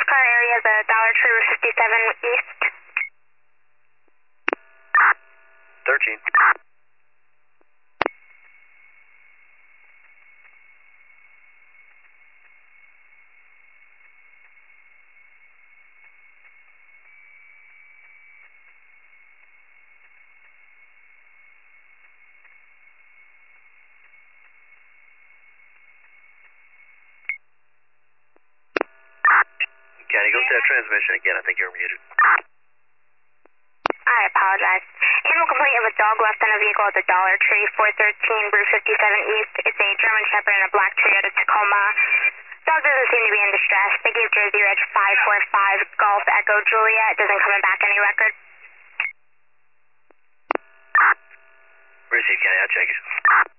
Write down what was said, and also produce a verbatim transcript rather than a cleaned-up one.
car area, the Dollar Tree Route fifty-seven East. thirteen. Can you go to that transmission again? I think you're muted. I apologize. Animal complaint of a dog left on a vehicle at the Dollar Tree, four thirteen Route fifty-seven East. It's a German Shepherd and a Black Toyota Tacoma. Dog doesn't seem to be in distress. They gave Jersey Ridge five four five Golf Echo Juliet. Doesn't come back any record. Receive, Kenny. I'll check it.